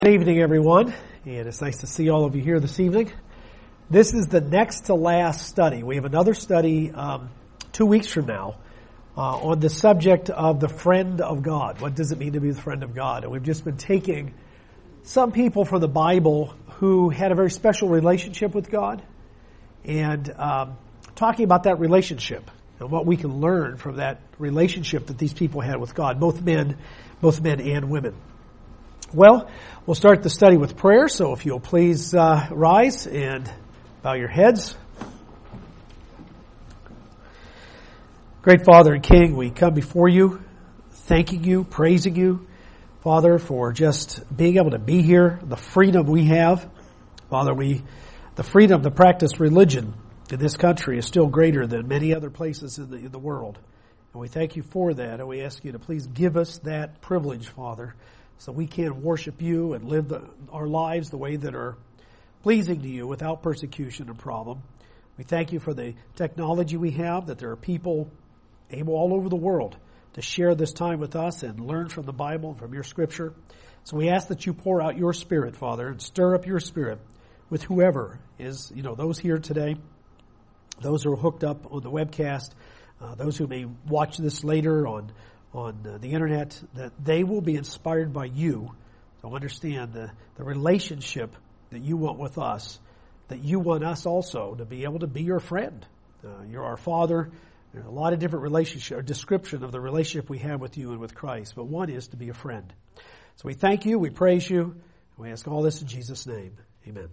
Good evening, everyone, and it's nice to see all of you here this evening. This is the next to last study. We have another study 2 weeks from now on the subject of the friend of God. What does it mean to be the friend of God? And we've just been taking some people from the Bible who had a very special relationship with God and talking about that relationship and what we can learn from that relationship that these people had with God, both men and women. Well, we'll start the study with prayer, so if you'll please rise and bow your heads. Great Father and King, we come before you, thanking you, praising you, Father, for just being able to be here, the freedom we have. Father, the freedom to practice religion in this country is still greater than many other places in the world. And we thank you for that, and we ask you to please give us that privilege, Father, so we can worship you and live our lives the way that are pleasing to you without persecution and problem. We thank you for the technology we have, that there are people able all over the world to share this time with us and learn from the Bible and from your Scripture. So we ask that you pour out your Spirit, Father, and stir up your Spirit with whoever is, those here today, those who are hooked up on the webcast, those who may watch this later on the internet, that they will be inspired by you to understand the relationship that you want with us, that you want us also to be able to be your friend. You're our Father. There's a lot of different relationship or description of the relationship we have with you and with Christ, but one is to be a friend. So we thank you, we praise you, and we ask all this in Jesus' name. Amen.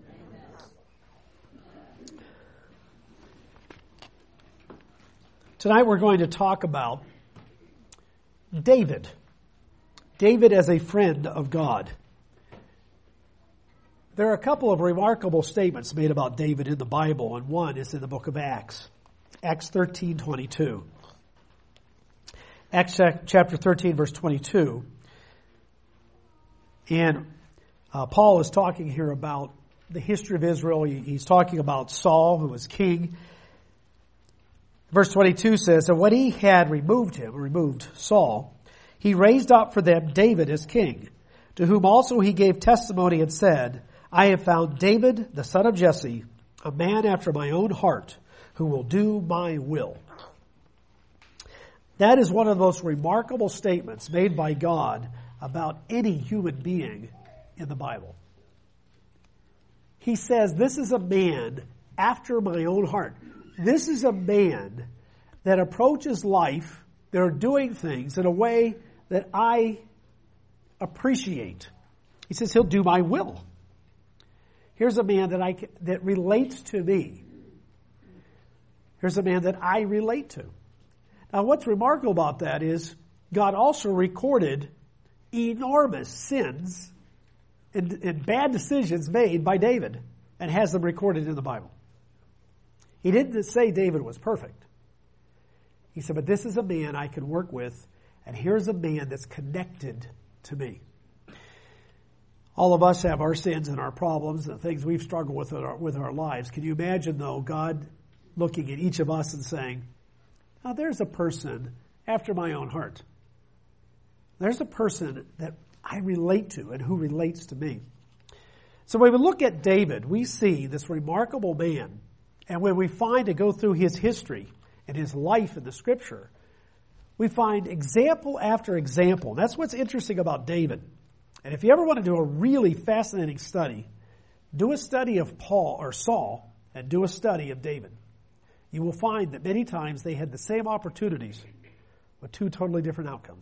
Tonight we're going to talk about David as a friend of God. There are a couple of remarkable statements made about David in the Bible, and one is in the book of Acts 13:22. Acts chapter 13, verse 22. And Paul is talking here about the history of Israel. He's talking about Saul, who was king. Verse 22 says, "And when he had removed Saul, he raised up for them David as king, to whom also he gave testimony and said, I have found David, the son of Jesse, a man after my own heart, who will do my will." That is one of the most remarkable statements made by God about any human being in the Bible. He says, this is a man after my own heart. This is a man that approaches life, that are doing things in a way that I appreciate. He says he'll do my will. Here's a man that relates to me. Here's a man that I relate to. Now what's remarkable about that is God also recorded enormous sins and bad decisions made by David and has them recorded in the Bible. He didn't say David was perfect. He said, but this is a man I can work with, and here's a man that's connected to me. All of us have our sins and our problems and things we've struggled with our lives. Can you imagine, though, God looking at each of us and saying, now there's a person after my own heart. There's a person that I relate to and who relates to me. So when we look at David, we see this remarkable man. And when we to go through his history and his life in the Scripture, we find example after example. That's what's interesting about David. And if you ever want to do a really fascinating study, do a study of Saul and do a study of David. You will find that many times they had the same opportunities with two totally different outcomes.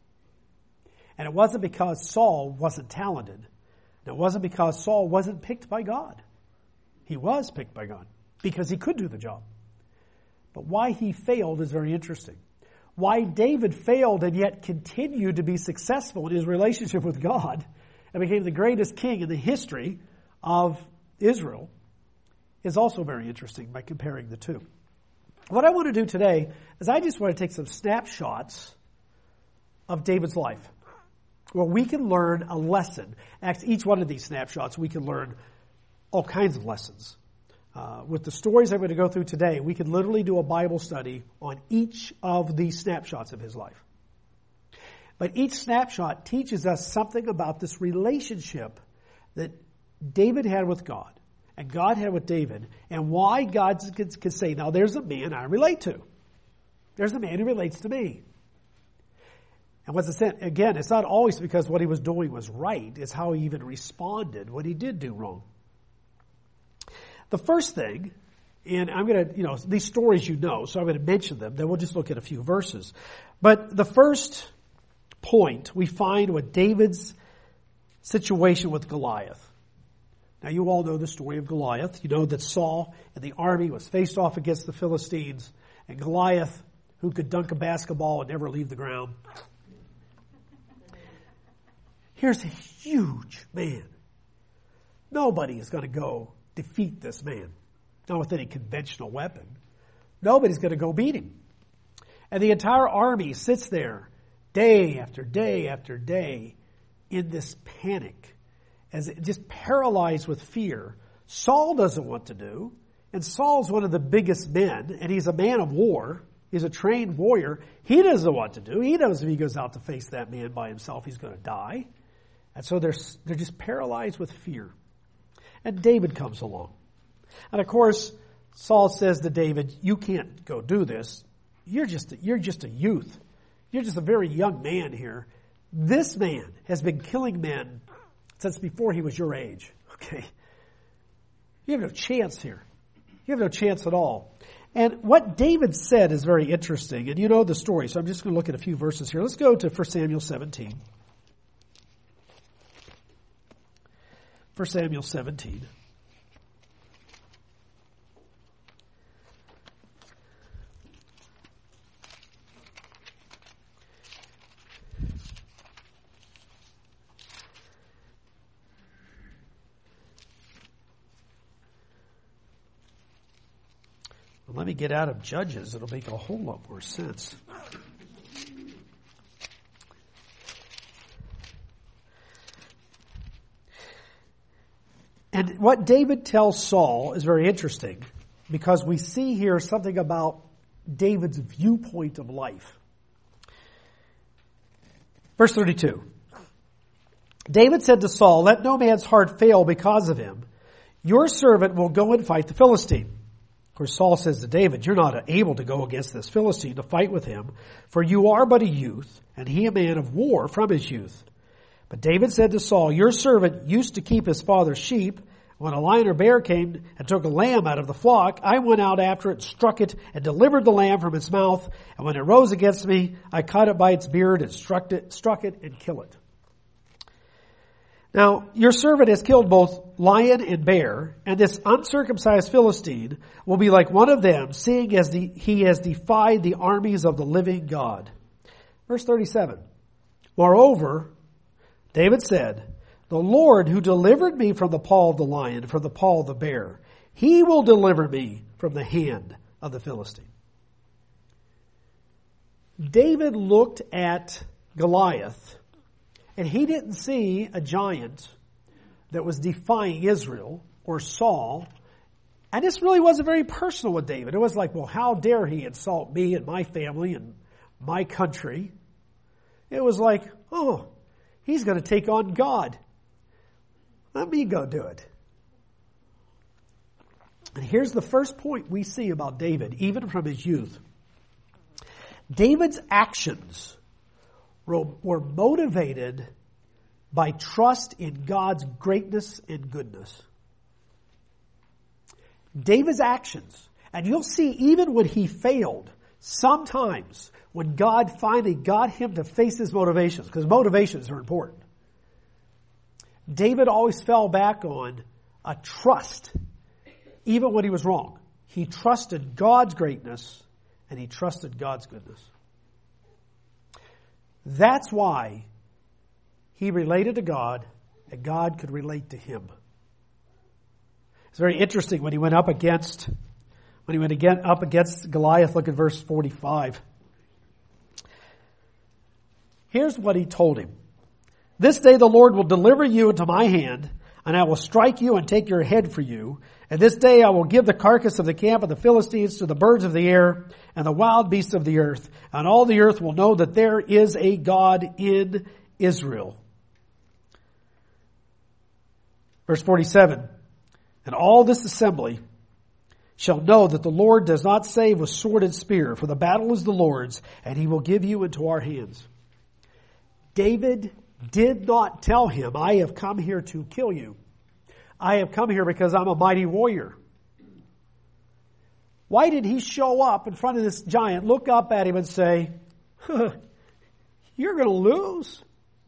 And it wasn't because Saul wasn't talented. And it wasn't because Saul wasn't picked by God. He was picked by God because he could do the job. But why he failed is very interesting. Why David failed and yet continued to be successful in his relationship with God and became the greatest king in the history of Israel is also very interesting by comparing the two. What I want to do today is I just want to take some snapshots of David's life where we can learn a lesson. Actually, each one of these snapshots we can learn all kinds of lessons. With the stories I'm going to go through today, we could literally do a Bible study on each of these snapshots of his life. But each snapshot teaches us something about this relationship that David had with God and God had with David, and why God could say, now there's a man I relate to. There's a man who relates to me. And what's the sense? Again, it's not always because what he was doing was right. It's how he even responded when he did do wrong. The first thing, and I'm going to, these stories so I'm going to mention them. Then we'll just look at a few verses. But the first point we find with David's situation with Goliath. Now you all know the story of Goliath. You know that Saul and the army was faced off against the Philistines, and Goliath, who could dunk a basketball and never leave the ground. Here's a huge man. Nobody is going to go defeat this man. Not with any conventional weapon. Nobody's going to go beat him. And the entire army sits there day after day after day in this panic, as it just paralyzed with fear. Saul doesn't want to do, and Saul's one of the biggest men, and he's a man of war. He's a trained warrior. He doesn't know what to do. He knows if he goes out to face that man by himself, he's going to die. And so they're just paralyzed with fear. And David comes along. And of course, Saul says to David, you can't go do this. You're just a youth. You're just a very young man here. This man has been killing men since before he was your age. Okay. You have no chance here. You have no chance at all. And what David said is very interesting. And you know the story, so I'm just going to look at a few verses here. Let's go to 1 Samuel 17. 1 Samuel 17. Well, let me get out of Judges. It'll make a whole lot more sense. And what David tells Saul is very interesting, because we see here something about David's viewpoint of life. Verse 32. David said to Saul, let no man's heart fail because of him. Your servant will go and fight the Philistine. Of course, Saul says to David, you're not able to go against this Philistine to fight with him, for you are but a youth, and he a man of war from his youth. But David said to Saul, your servant used to keep his father's sheep. When a lion or bear came and took a lamb out of the flock, I went out after it, struck it, and delivered the lamb from its mouth. And when it rose against me, I caught it by its beard and struck it and killed it. Now, your servant has killed both lion and bear, and this uncircumcised Philistine will be like one of them, seeing as he has defied the armies of the living God. Verse 37. Moreover, David said, the Lord who delivered me from the paw of the lion, from the paw of the bear, he will deliver me from the hand of the Philistine. David looked at Goliath, and he didn't see a giant that was defying Israel or Saul. And this really wasn't very personal with David. It was like, well, how dare he insult me and my family and my country? It was like, oh, he's going to take on God. Let me go do it. And here's the first point we see about David, even from his youth. David's actions were motivated by trust in God's greatness and goodness. David's actions, and you'll see even when he failed, sometimes when God finally got him to face his motivations, because motivations are important, David always fell back on a trust, even when he was wrong. He trusted God's greatness and he trusted God's goodness. That's why he related to God and God could relate to him. It's very interesting when he went up against Goliath. Look at verse 45. Here's what he told him. This day the Lord will deliver you into my hand. and I will strike you and take your head for you. And this day I will give the carcass of the camp of the Philistines to the birds of the air and the wild beasts of the earth, and all the earth will know that there is a God in Israel. Verse 47, and all this assembly shall know that the Lord does not save with sword and spear, for the battle is the Lord's, and he will give you into our hands. David did not tell him, I have come here to kill you. I have come here because I'm a mighty warrior. Why did he show up in front of this giant, look up at him and say, you're going to lose?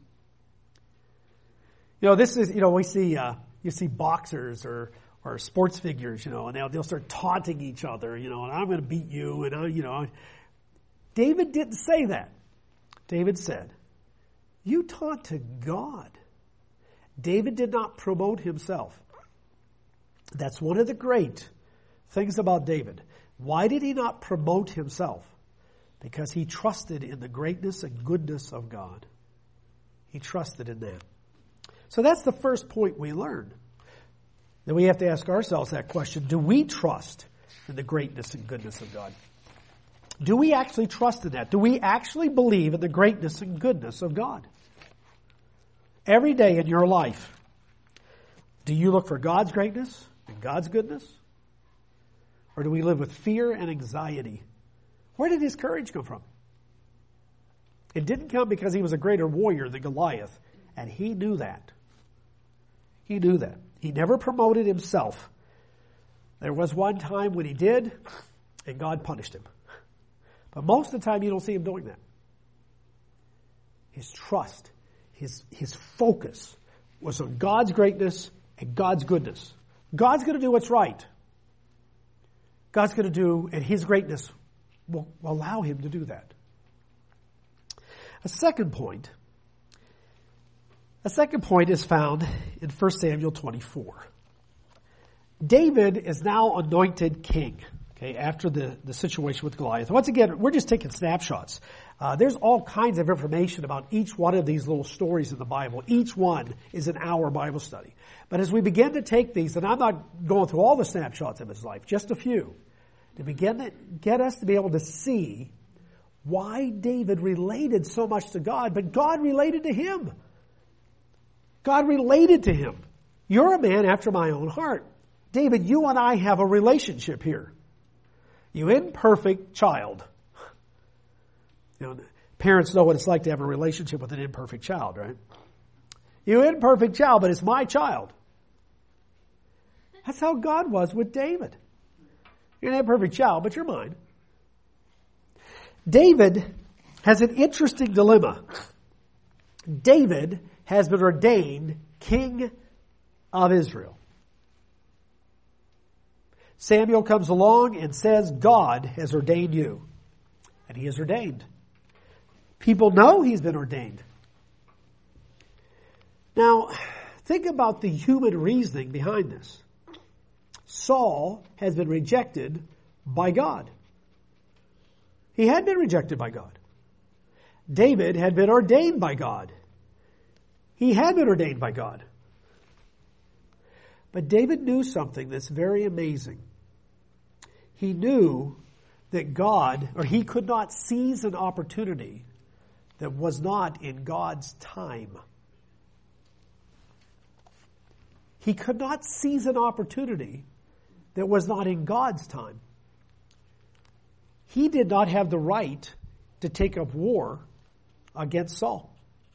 This is, we see, you see boxers or sports figures, and they'll start taunting each other, and I'm going to beat you, and David didn't say that. David said, you taunt to God. David did not promote himself. That's one of the great things about David. Why did he not promote himself? Because he trusted in the greatness and goodness of God. He trusted in that. So that's the first point we learned. Then we have to ask ourselves that question. Do we trust in the greatness and goodness of God? Do we actually trust in that? Do we actually believe in the greatness and goodness of God? Every day in your life, do you look for God's greatness and God's goodness? Or do we live with fear and anxiety? Where did his courage come from? It didn't come because he was a greater warrior than Goliath, and he knew that. He knew that. He never promoted himself. There was one time when he did, and God punished him. But most of the time you don't see him doing that. His trust, his focus was on God's greatness and God's goodness. God's going to do what's right. God's going to do, and his greatness will allow him to do that. A second point is found in 1 Samuel 24. David is now anointed king, after the situation with Goliath. Once again, we're just taking snapshots. There's all kinds of information about each one of these little stories in the Bible. Each one is an hour Bible study. But as we begin to take these, and I'm not going through all the snapshots of his life, just a few, to begin to get us to be able to see why David related so much to God, but God related to him. God related to him. You're a man after my own heart. David, you and I have a relationship here. You imperfect child. Parents know what it's like to have a relationship with an imperfect child, right? You imperfect child, but it's my child. That's how God was with David. You're an imperfect child, but you're mine. David has an interesting dilemma. David has been ordained king of Israel. Samuel comes along and says, God has ordained you. And he is ordained. People know he's been ordained. Now, think about the human reasoning behind this. Saul has been rejected by God. He had been rejected by God. David had been ordained by God. He had been ordained by God. But David knew something that's very amazing. He knew that God, or he could not seize an opportunity that was not in God's time. He could not seize an opportunity that was not in God's time. He did not have the right to take up war against Saul.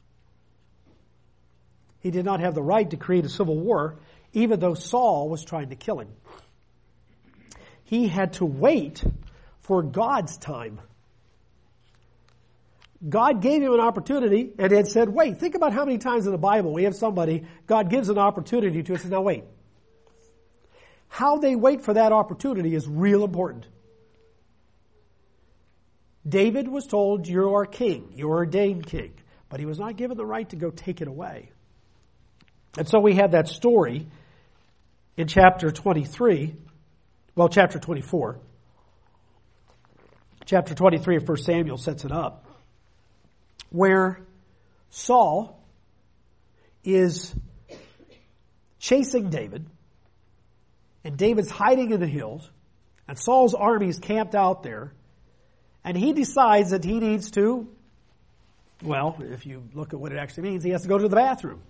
He did not have the right to create a civil war, even though Saul was trying to kill him. He had to wait for God's time. God gave him an opportunity and then said, wait. Think about how many times in the Bible we have somebody, God gives an opportunity to us and says, now wait. How they wait for that opportunity is real important. David was told, you are king, you are ordained king, but he was not given the right to go take it away. And so we have that story in chapter 24. Chapter 23 of 1 Samuel sets it up, where Saul is chasing David, and David's hiding in the hills, and Saul's army's camped out there, and he decides that he needs to, well, if you look at what it actually means, he has to go to the bathroom.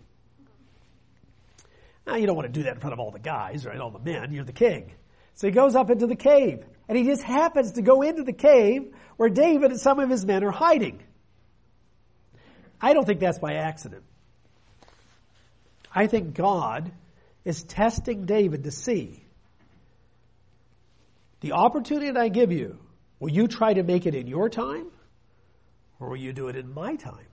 Now, you don't want to do that in front of all the guys, right? All the men. You're the king. So he goes up into the cave, and he just happens to go into the cave where David and some of his men are hiding. I don't think that's by accident. I think God is testing David to see the opportunity that I give you. Will you try to make it in your time, or will you do it in my time?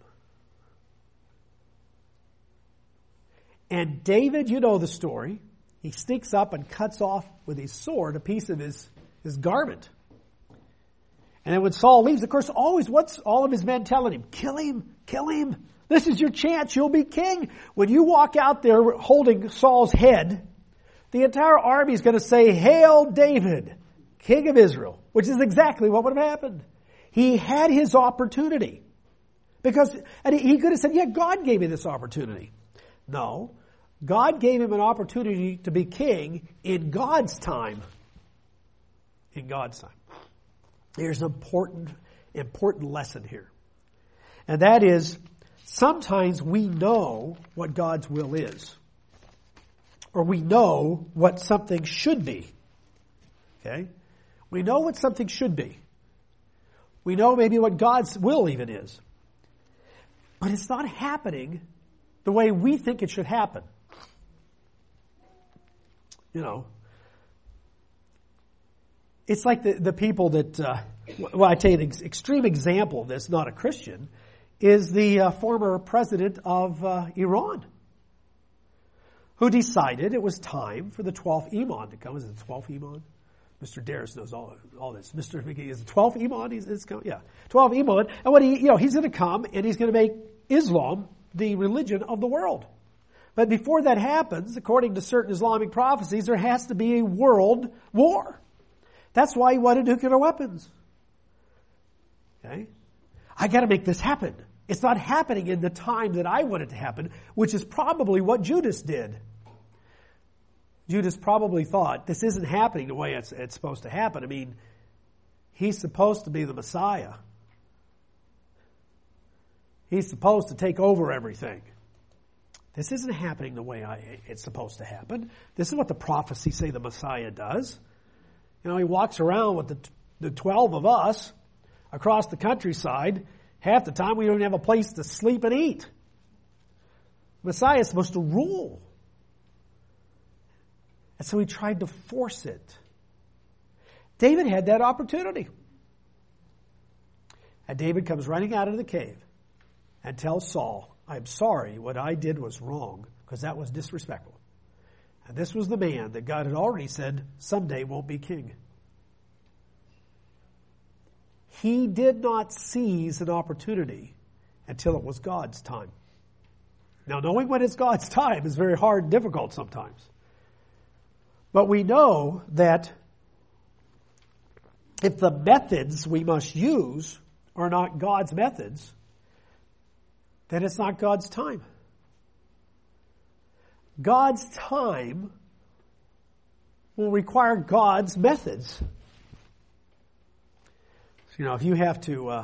And David, you know the story. He sneaks up and cuts off with his sword a piece of his garment. And then when Saul leaves, of course, always what's all of his men telling him? Kill him, kill him. This is your chance. You'll be king. When you walk out there holding Saul's head, the entire army is going to say, Hail David, King of Israel, which is exactly what would have happened. He had his opportunity. And he could have said, yeah, God gave me this opportunity. No, God gave him an opportunity to be king in God's time. In God's time. There's an important lesson here. And that is, sometimes we know what God's will is. Or we know what something should be. Okay? We know what something should be. We know maybe what God's will even is. But it's not happening the way we think it should happen. You know, it's like the people that, I tell you, an extreme example of this, not a Christian, is the former president of Iran, who decided it was time for the 12th Imam to come. Is it the 12th Imam? Mr. Darris knows all this. Mr. McGee, is the 12th Imam? He's coming? Yeah. 12th Imam. And what he's going to come and he's going to make Islam the religion of the world. But before that happens, according to certain Islamic prophecies, there has to be a world war. That's why he wanted nuclear weapons. Okay? I got to make this happen. It's not happening in the time that I want it to happen, which is probably what Judas did. Judas probably thought, this isn't happening the way it's supposed to happen. I mean, he's supposed to be the Messiah. He's supposed to take over everything. This isn't happening the way it's supposed to happen. This is what the prophecies say the Messiah does. You know, he walks around with the 12 of us across the countryside. Half the time we don't even have a place to sleep and eat. The Messiah is supposed to rule. And so he tried to force it. David had that opportunity. And David comes running out of the cave and tells Saul, I'm sorry, what I did was wrong, because that was disrespectful. And this was the man that God had already said someday won't be king. He did not seize an opportunity until it was God's time. Now, knowing when it's God's time is very hard and difficult sometimes. But we know that if the methods we must use are not God's methods, then it's not God's time. God's time will require God's methods. So, you know, if you have to,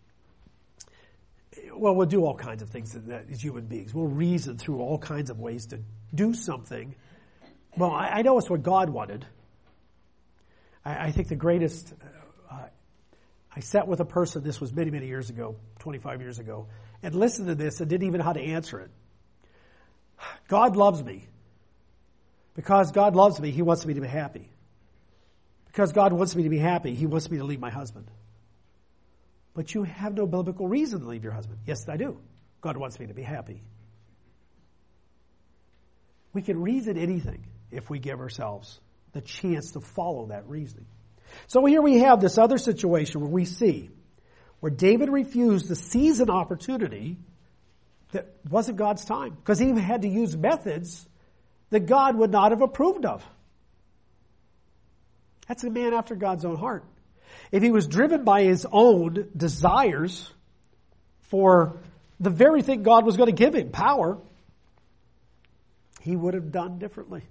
we'll do all kinds of things as human beings. We'll reason through all kinds of ways to do something. Well, I know it's what God wanted. I think the greatest, I sat with a person, this was many, many years ago, 25 years ago, and listened to this and didn't even know how to answer it. God loves me. Because God loves me, He wants me to be happy. Because God wants me to be happy, He wants me to leave my husband. But you have no biblical reason to leave your husband. Yes, I do. God wants me to be happy. We can reason anything if we give ourselves the chance to follow that reasoning. So here we have this other situation where we see where David refused to seize an opportunity that wasn't God's time, because he had to use methods that God would not have approved of. That's a man after God's own heart. If he was driven by his own desires for the very thing God was going to give him, power, he would have done differently.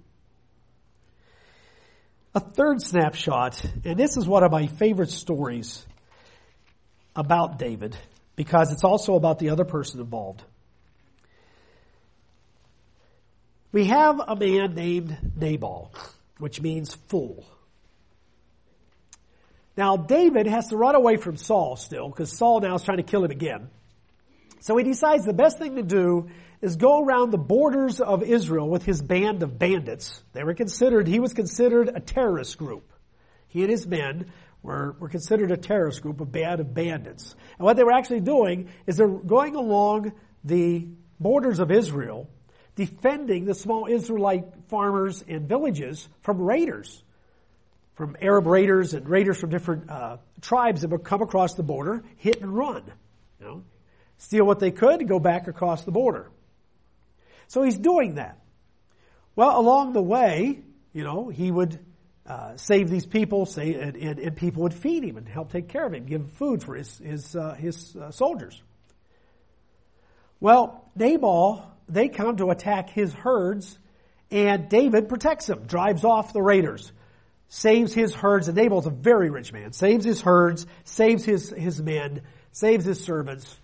A third snapshot, and this is one of my favorite stories about David, because it's also about the other person involved. We have a man named Nabal, which means fool. Now, David has to run away from Saul still, because Saul now is trying to kill him again. So he decides the best thing to do is go around the borders of Israel with his band of bandits. He was considered a terrorist group. He and his men were considered a terrorist group, a band of bandits. And what they were actually doing is they're going along the borders of Israel, defending the small Israelite farmers and villages from raiders, from Arab raiders and raiders from different tribes that would come across the border, hit and run. Steal what they could and go back across the border. So he's doing that. Well, along the way, he would save these people, and people would feed him and help take care of him, give food for his soldiers. Well, Nabal, they come to attack his herds, and David protects them, drives off the raiders, saves his herds, and Nabal's a very rich man, saves his herds, saves his men, saves his servants.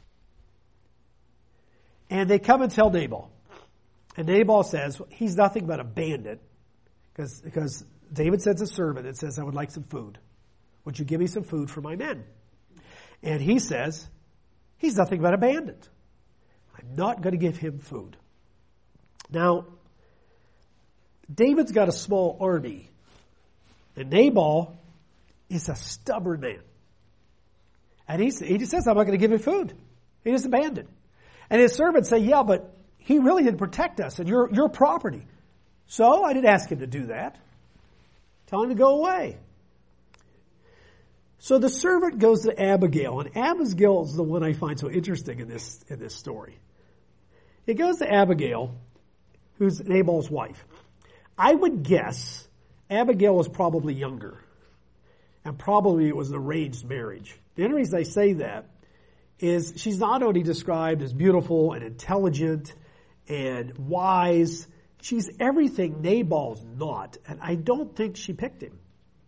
And they come and tell Nabal. And Nabal says, he's nothing but a bandit, because David sends a servant and says, I would like some food. Would you give me some food for my men? And he says, he's nothing but a bandit. I'm not going to give him food. Now, David's got a small army, and Nabal is a stubborn man. And he just says, I'm not going to give him food. He just abandoned. And his servants say, yeah, but he really didn't protect us, and your property. So I didn't ask him to do that. Tell him to go away. So the servant goes to Abigail, and Abigail is the one I find so interesting in this story. He goes to Abigail, who's Nabal's wife. I would guess Abigail was probably younger, and probably it was an arranged marriage. The only reason I say that is she's not only described as beautiful and intelligent and wise, she's everything Nabal's not, and I don't think she picked him.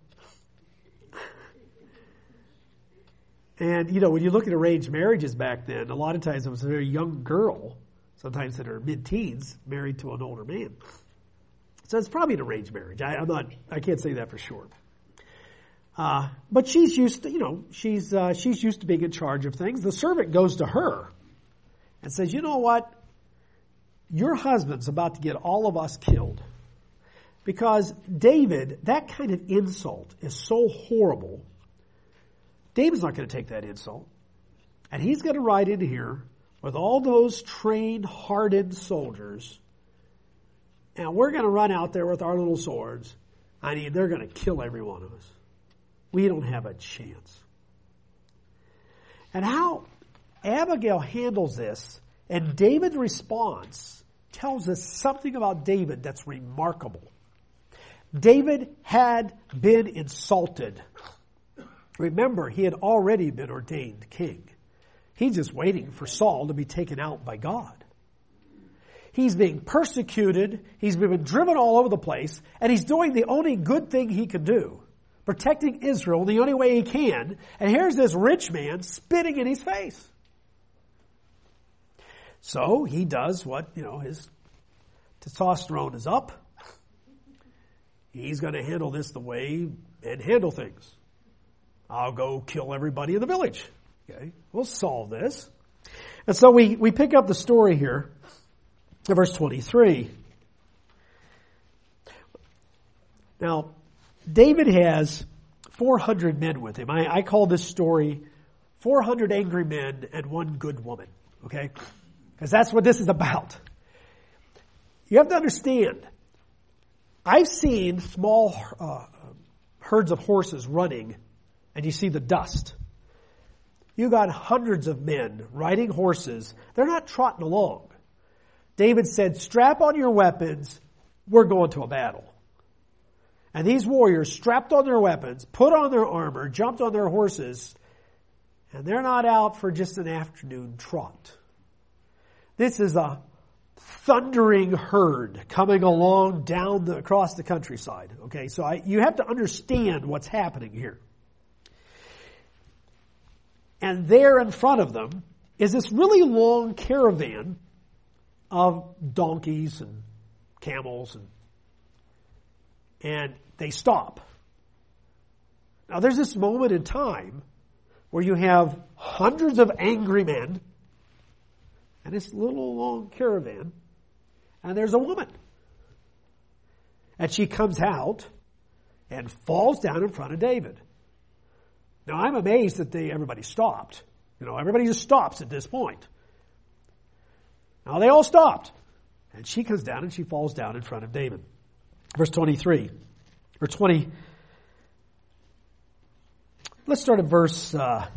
And, when you look at arranged marriages back then, a lot of times it was a very young girl, sometimes in her mid-teens, married to an older man. So it's probably an arranged marriage. I can't say that for sure. But she's used to, she's used to being in charge of things. The servant goes to her and says, you know what? Your husband's about to get all of us killed. Because David, that kind of insult is so horrible. David's not going to take that insult. And he's going to ride in here with all those trained, hardened soldiers. And we're going to run out there with our little swords. They're going to kill every one of us. We don't have a chance. And how Abigail handles this, and David's response, tells us something about David that's remarkable. David had been insulted. Remember, he had already been ordained king. He's just waiting for Saul to be taken out by God. He's being persecuted. He's been driven all over the place. And he's doing the only good thing he can do. Protecting Israel the only way he can. And here's this rich man spitting in his face. So he does what, his testosterone is up. He's going to handle this the way men handle things. I'll go kill everybody in the village. Okay, we'll solve this. And so we pick up the story here in verse 23. Now, David has 400 men with him. I call this story 400 angry men and one good woman. Okay? Because that's what this is about. You have to understand, I've seen small herds of horses running, and you see the dust. You got hundreds of men riding horses. They're not trotting along. David said, strap on your weapons. We're going to a battle. And these warriors strapped on their weapons, put on their armor, jumped on their horses, and they're not out for just an afternoon trot. This is a thundering herd coming along across the countryside. Okay, so you have to understand what's happening here. And there in front of them is this really long caravan of donkeys and camels, and they stop. Now there's this moment in time where you have hundreds of angry men and this little long caravan, and there's a woman. And she comes out and falls down in front of David. Now I'm amazed that everybody stopped. Everybody just stops at this point. Now they all stopped. And she comes down and she falls down in front of David. Verse 23. Or 20. Let's start at verse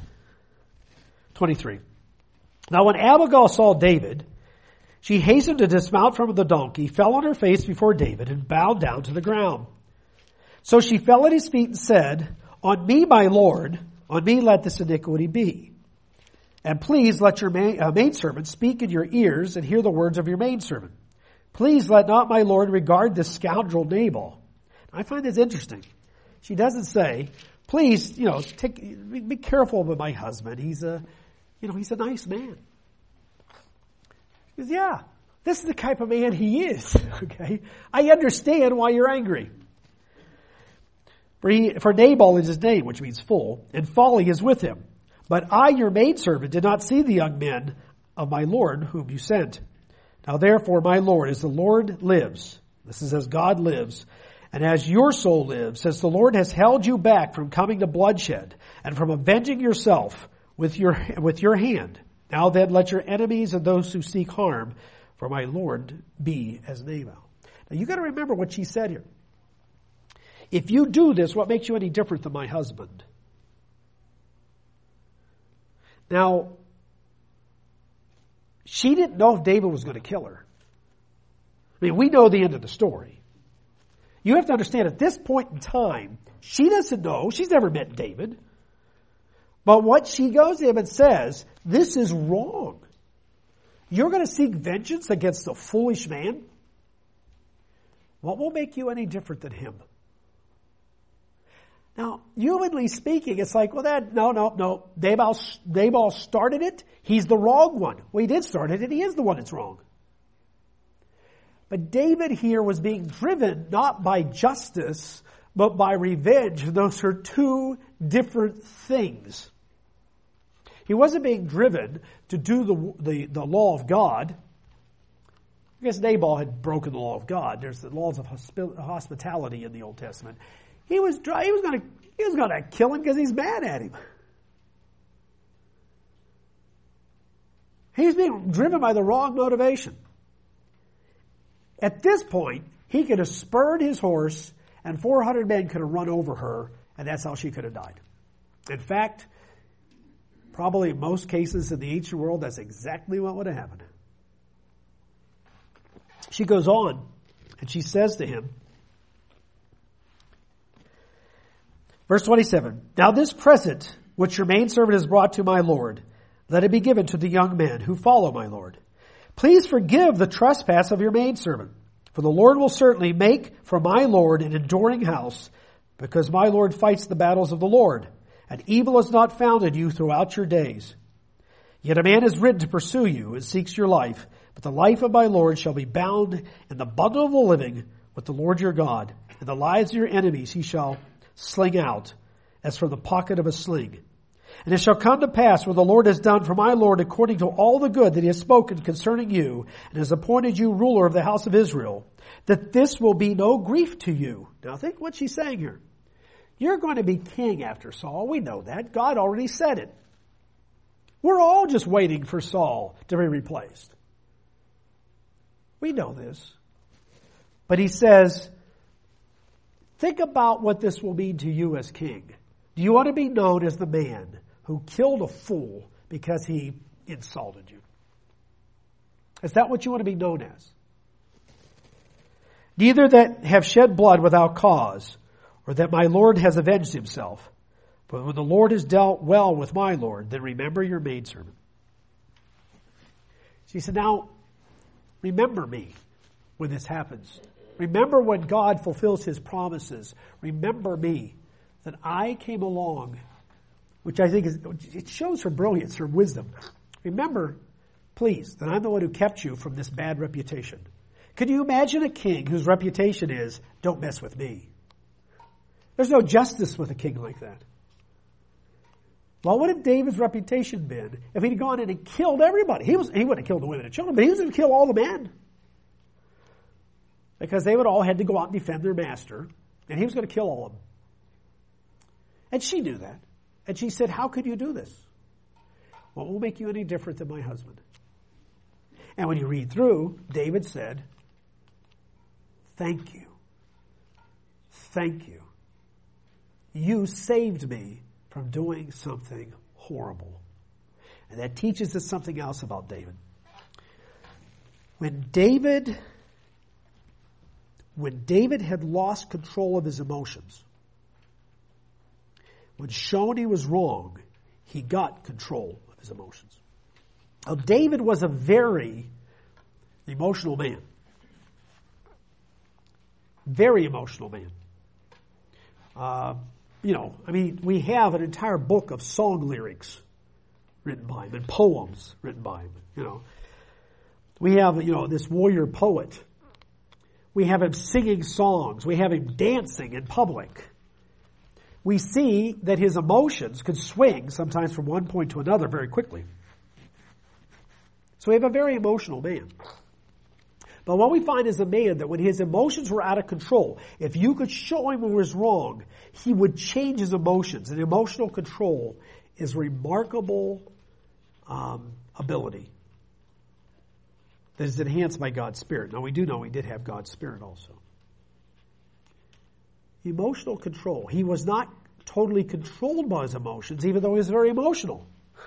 23. Now when Abigail saw David, she hastened to dismount from the donkey, fell on her face before David, and bowed down to the ground. So she fell at his feet and said, "On me, my lord, on me let this iniquity be. And please let your maidservant speak in your ears and hear the words of your maidservant. Please let not my lord regard this scoundrel Nabal." I find this interesting. She doesn't say, "Please, be careful with my husband. He's a nice man." She says, "Yeah, this is the type of man he is." Okay, I understand why you're angry. For Nabal is his name, which means fool, and folly is with him. But I, your maidservant, did not see the young men of my lord whom you sent. Now therefore, my lord, as the Lord lives, this is as God lives, and as your soul lives, as the Lord has held you back from coming to bloodshed, and from avenging yourself with your hand, now then let your enemies and those who seek harm for my lord be as Nabal. Now you got to remember what she said here. If you do this, what makes you any different than my husband? Now, she didn't know if David was going to kill her. I mean, we know the end of the story. You have to understand, at this point in time, she doesn't know. She's never met David. But what she goes to him and says, "This is wrong. You're going to seek vengeance against a foolish man? What will make you any different than him?" Now, humanly speaking, it's like, no. Nabal started it. He's the wrong one. Well, he did start it, and he is the one that's wrong. But David here was being driven not by justice, but by revenge. Those are two different things. He wasn't being driven to do the law of God. I guess Nabal had broken the law of God. There's the laws of hospitality in the Old Testament. He was going to kill him because he's mad at him. He was being driven by the wrong motivation. At this point, he could have spurred his horse, and 400 men could have run over her, and that's how she could have died. In fact, probably in most cases in the ancient world, that's exactly what would have happened. She goes on, and she says to him, verse 27, "Now this present which your maidservant has brought to my lord, let it be given to the young men who follow my lord. Please forgive the trespass of your maidservant, for the Lord will certainly make for my lord an enduring house, because my lord fights the battles of the Lord, and evil is not found in you throughout your days. Yet a man is written to pursue you and seeks your life, but the life of my lord shall be bound in the bundle of the living with the Lord your God, and the lives of your enemies he shall sling out as from the pocket of a sling. And it shall come to pass when the Lord has done for my Lord according to all the good that he has spoken concerning you, and has appointed you ruler of the house of Israel, that this will be no grief to you." Now think what she's saying here. You're going to be king after Saul. We know that. God already said it. We're all just waiting for Saul to be replaced. We know this. But he says, think about what this will mean to you as king. Do you want to be known as the man who killed a fool because he insulted you? Is that what you want to be known as? "Neither that have shed blood without cause, or that my Lord has avenged himself. But when the Lord has dealt well with my Lord, then remember your maidservant." She said, now, Remember me when this happens. Remember when God fulfills his promises. Remember me, that I came along, which I think it shows her brilliance, her wisdom. Remember, please, that I'm the one who kept you from this bad reputation. Could you imagine a king whose reputation is, don't mess with me? There's no justice with a king like that. Well, what had David's reputation been if he'd gone in and killed everybody? He wouldn't have killed the women and children, but he was going to kill all the men. Because they would all had to go out and defend their master, and he was going to kill all of them. And she knew that. And she said, how could you do this? What will make you any different than my husband? And when you read through, David said, thank you. Thank you. You saved me from doing something horrible. And that teaches us something else about David. When David had lost control of his emotions, when shown he was wrong, he got control of his emotions. Now, David was a very emotional man. Very emotional man. We have an entire book of song lyrics written by him and poems written by him, We have, this warrior poet. We have him singing songs. We have him dancing in public. We see that his emotions could swing sometimes from one point to another very quickly. So we have a very emotional man. But what we find is a man that when his emotions were out of control, if you could show him what was wrong, he would change his emotions. And emotional control is remarkable ability that is enhanced by God's Spirit. Now we do know he did have God's Spirit also. Emotional control. He was not totally controlled by his emotions, even though he was very emotional.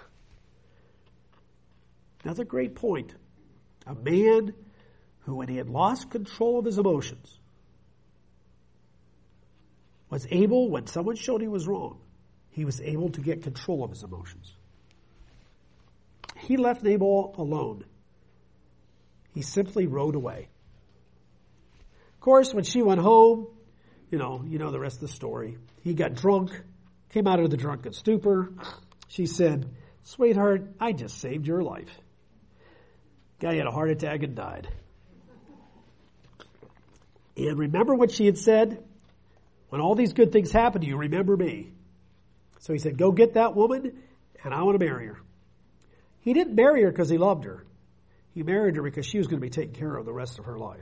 Another great point. A man who, when he had lost control of his emotions, was able, when someone showed he was wrong, he was able to get control of his emotions. He left Nabal alone. He simply rode away. Of course, when she went home, you know the rest of the story. He got drunk, came out of the drunken stupor. She said, sweetheart, I just saved your life. Guy had a heart attack and died. And remember what she had said? When all these good things happen to you, remember me. So he said, go get that woman, and I want to marry her. He didn't marry her because he loved her. He married her because she was going to be taken care of the rest of her life.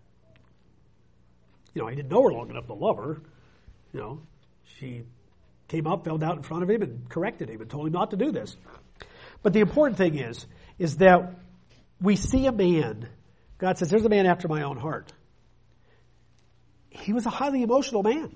He didn't know her long enough to love her. She came up, fell down in front of him, and corrected him and told him not to do this. But the important thing is that we see a man. God says, there's a man after my own heart. He was a highly emotional man.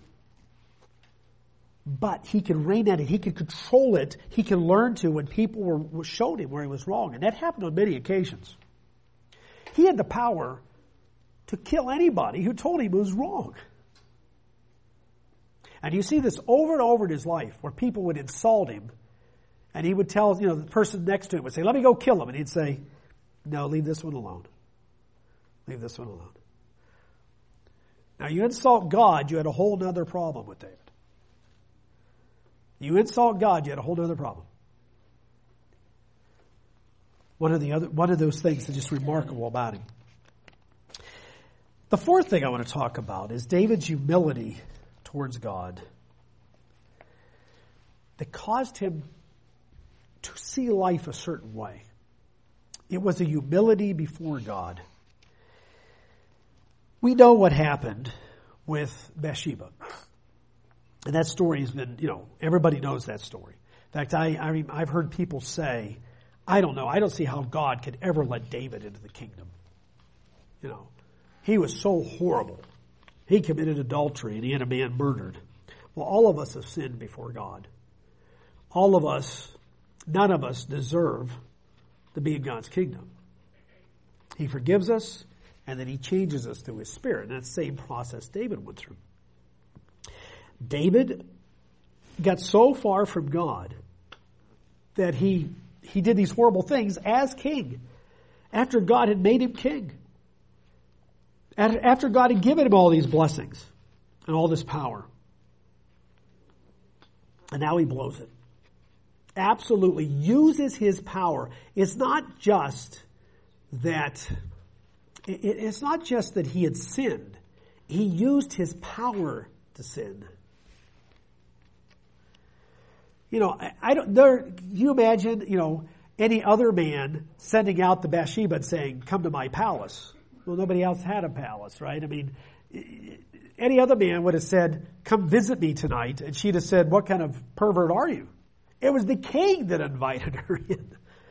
But he could rein at it. He could control it. He could learn to when people showed him where he was wrong. And that happened on many occasions. He had the power to kill anybody who told him he was wrong. And you see this over and over in his life where people would insult him. And he would tell, the person next to him would say, let me go kill him. And he'd say, no, leave this one alone. Leave this one alone. Now, you insult God, you had a whole other problem with David. You insult God, you had a whole other problem. One of those things that's just remarkable about him. The fourth thing I want to talk about is David's humility towards God that caused him to see life a certain way. It was a humility before God. We know what happened with Bathsheba. And that story has been, everybody knows that story. In fact, I've heard people say, I don't know, I don't see how God could ever let David into the kingdom. He was so horrible. He committed adultery and he had a man murdered. Well, all of us have sinned before God. All of us, none of us deserve to be in God's kingdom. He forgives us and then he changes us through his Spirit. And that's the same process David went through. David got so far from God that he did these horrible things as king after God had made him king. After God had given him all these blessings and all this power. And now he blows it. Absolutely uses his power. It's not just that he had sinned. He used his power to sin. You imagine, any other man sending out the Bathsheba and saying, come to my palace. Well, nobody else had a palace, right? I mean, any other man would have said, come visit me tonight. And she'd have said, what kind of pervert are you? It was the king that invited her in.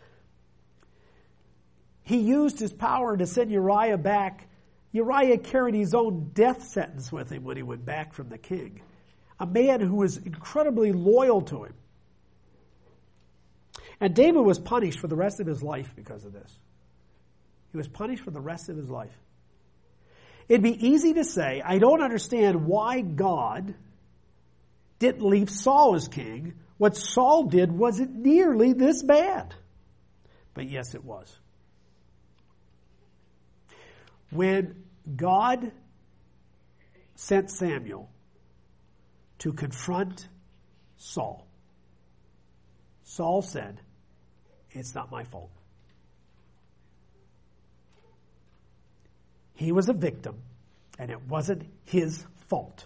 He used his power to send Uriah back. Uriah carried his own death sentence with him when he went back from the king. A man who was incredibly loyal to him. And David was punished for the rest of his life because of this. He was punished for the rest of his life. It'd be easy to say, I don't understand why God didn't leave Saul as king. What Saul did wasn't nearly this bad. But yes, it was. When God sent Samuel to confront Saul, Saul said, it's not my fault. He was a victim, and it wasn't his fault.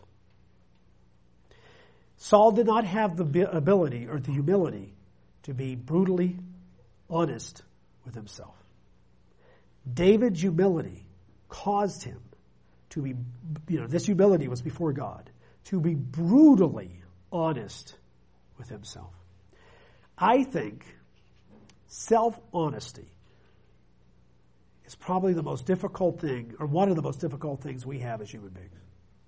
Saul did not have the ability or the humility to be brutally honest with himself. David's humility caused him to be, this humility was before God, to be brutally honest with himself. I think self-honesty is probably the most difficult thing, or one of the most difficult things we have as human beings.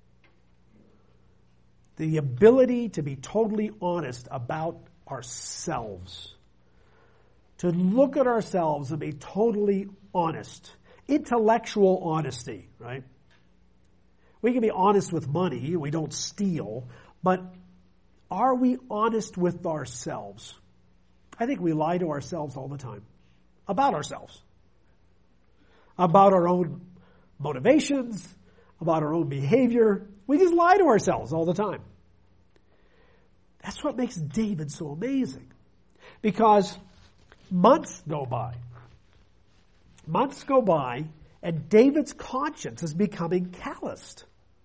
The ability to be totally honest about ourselves. To look at ourselves and be totally honest. Intellectual honesty, right? We can be honest with money, we don't steal, but are we honest with ourselves? I think we lie to ourselves all the time. About ourselves. About our own motivations, about our own behavior. We just lie to ourselves all the time. That's what makes David so amazing. Because months go by. Months go by, and David's conscience is becoming calloused.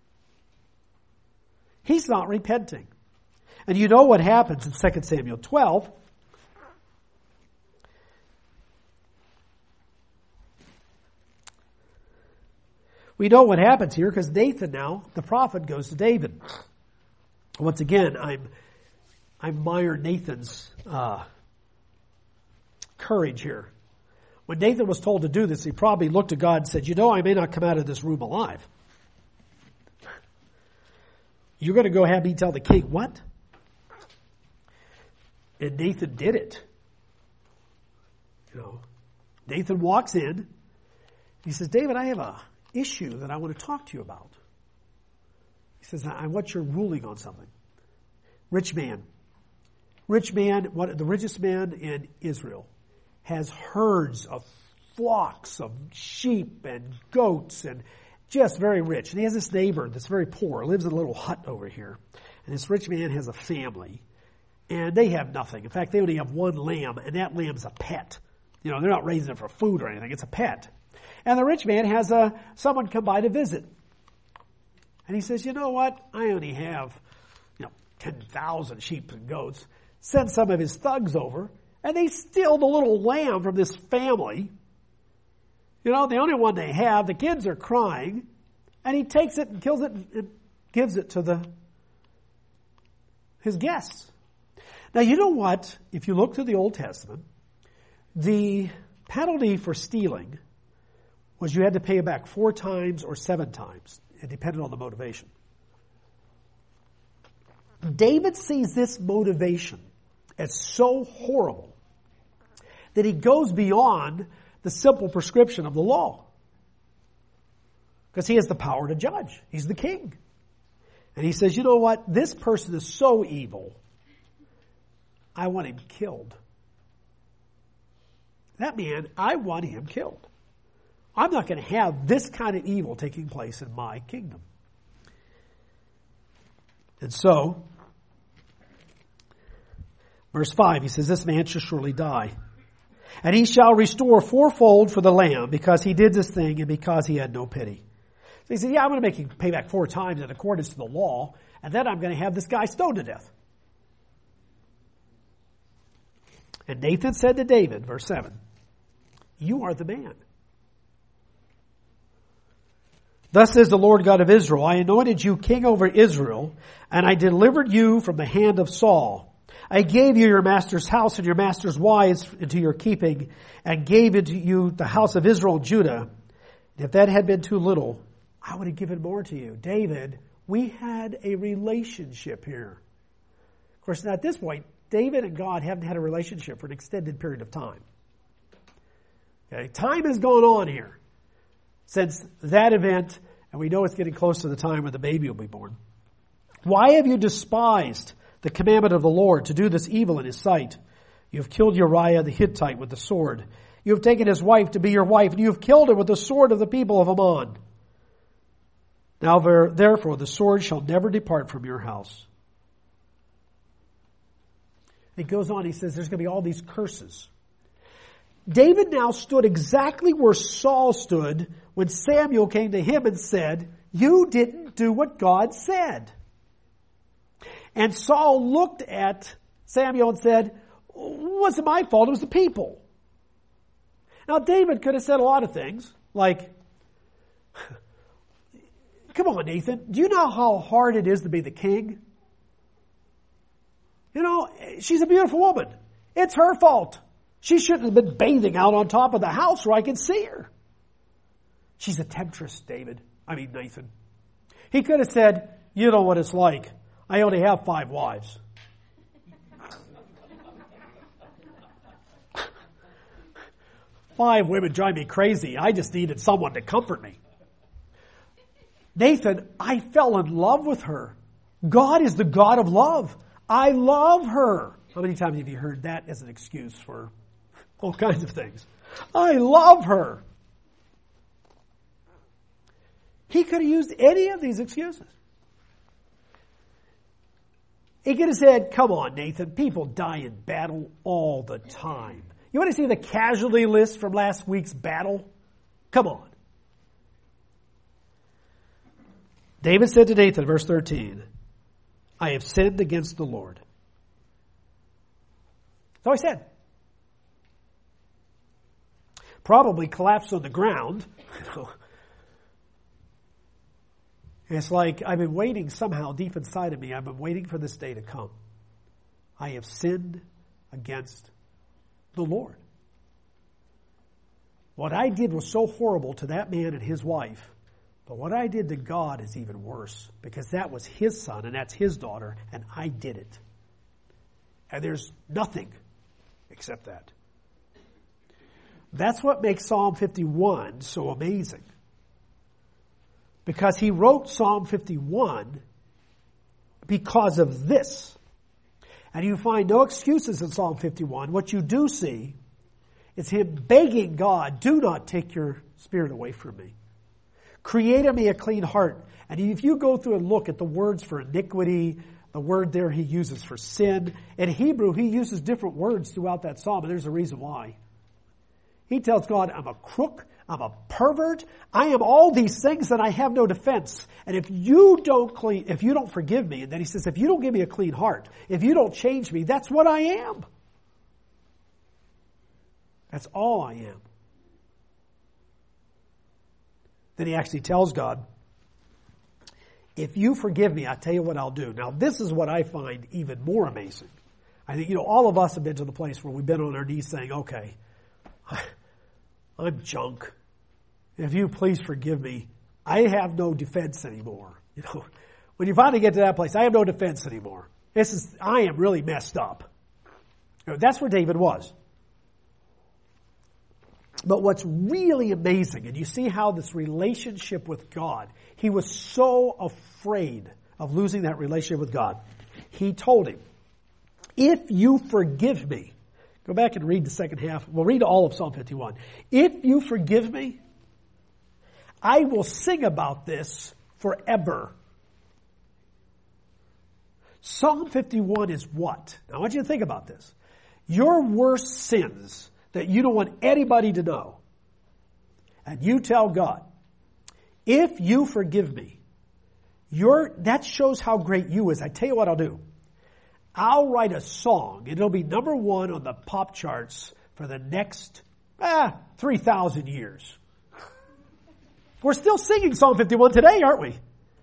He's not repenting. And you know what happens in 2 Samuel 12. We know what happens here because Nathan now, the prophet, goes to David. Once again, I admire Nathan's courage here. When Nathan was told to do this, he probably looked at God and said, I may not come out of this room alive. You're going to go have me tell the king what? And Nathan did it. Nathan walks in. He says, David, I have a issue that I want to talk to you about. He says, I want your ruling on something. Rich man, the richest man in Israel, has herds of flocks of sheep and goats and just very rich. And he has this neighbor that's very poor, lives in a little hut over here. And this rich man has a family, and they have nothing. In fact, they only have one lamb, and that lamb's a pet. They're not raising it for food or anything. It's a pet. And the rich man has someone come by to visit. And he says, you know what? I only have, 10,000 sheep and goats. Send some of his thugs over, and they steal the little lamb from this family. The only one they have. The kids are crying. And he takes it and kills it and gives it to his guests. Now, you know what? If you look to the Old Testament, the penalty for stealing was you had to pay it back 4 times or 7 times. It depended on the motivation. David sees this motivation as so horrible that he goes beyond the simple prescription of the law. Because he has the power to judge. He's the king. And he says, you know what? This person is so evil. I want him killed. That man, I want him killed. I'm not going to have this kind of evil taking place in my kingdom. And so, verse 5, he says, this man shall surely die. And he shall restore fourfold for the lamb, because he did this thing and because he had no pity. So he said, I'm going to make him pay back 4 times in accordance to the law, and then I'm going to have this guy stoned to death. And Nathan said to David, verse 7, you are the man. Thus says the Lord God of Israel, I anointed you king over Israel, and I delivered you from the hand of Saul. I gave you your master's house and your master's wives into your keeping, and gave into you the house of Israel and Judah. If that had been too little, I would have given more to you. David, we had a relationship here. Of course, at this point, David and God haven't had a relationship for an extended period of time. Okay, time has gone on here since that event, and we know it's getting close to the time when the baby will be born. Why have you despised the commandment of the Lord to do this evil in his sight? You have killed Uriah the Hittite with the sword. You have taken his wife to be your wife, and you have killed her with the sword of the people of Ammon. Now therefore the sword shall never depart from your house. He goes on, he says there's going to be all these curses. David now stood exactly where Saul stood when Samuel came to him and said, you didn't do what God said. And Saul looked at Samuel and said, it wasn't my fault, it was the people. Now David could have said a lot of things, like, come on, Nathan, do you know how hard it is to be the king? You know, she's a beautiful woman. It's her fault. She shouldn't have been bathing out on top of the house where I could see her. She's a temptress, Nathan. He could have said, you know what it's like. I only have 5 wives. Five women drive me crazy. I just needed someone to comfort me. Nathan, I fell in love with her. God is the God of love. I love her. How many times have you heard that as an excuse for all kinds of things? I love her. He could have used any of these excuses. He could have said, come on, Nathan, people die in battle all the time. You want to see the casualty list from last week's battle? Come on. David said to Nathan, verse 13, I have sinned against the Lord. That's all he said. Probably collapsed on the ground. And it's like, I've been waiting somehow deep inside of me. I've been waiting for this day to come. I have sinned against the Lord. What I did was so horrible to that man and his wife. But what I did to God is even worse, because that was his son and that's his daughter, and I did it. And there's nothing except that. That's what makes Psalm 51 so amazing. Because he wrote Psalm 51 because of this. And you find no excuses in Psalm 51. What you do see is him begging God, do not take your spirit away from me. Create in me a clean heart. And if you go through and look at the words for iniquity, the word there he uses for sin, in Hebrew he uses different words throughout that psalm, and there's a reason why. He tells God, I'm a crook, I'm a pervert, I am all these things and I have no defense. And if you don't forgive me, and then he says, if you don't give me a clean heart, if you don't change me, that's what I am. That's all I am. Then he actually tells God, if you forgive me, I'll tell you what I'll do. Now, this is what I find even more amazing. I think, all of us have been to the place where we've been on our knees saying, okay, I'm junk. If you please forgive me, I have no defense anymore. When you finally get to that place, I have no defense anymore. I am really messed up. That's where David was. But what's really amazing, and you see how this relationship with God, he was so afraid of losing that relationship with God. He told him, if you forgive me, go back and read the second half. We'll read all of Psalm 51. If you forgive me, I will sing about this forever. Psalm 51 is what? Now I want you to think about this. Your worst sins that you don't want anybody to know. And you tell God, if you forgive me, that shows how great you is. I tell you what I'll do. I'll write a song, and it'll be number one on the pop charts for the next 3,000 years. We're still singing Psalm 51 today, aren't we?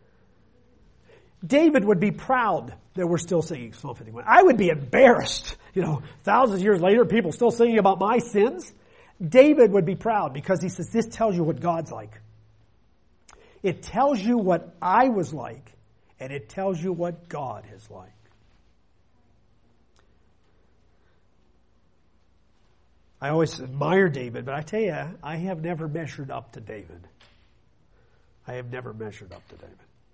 David would be proud that we're still singing Psalm 51. I would be embarrassed, thousands of years later, people still singing about my sins. David would be proud because he says, this tells you what God's like. It tells you what I was like, and it tells you what God is like. I always admire David, but I tell you, I have never measured up to David. I have never measured up to David.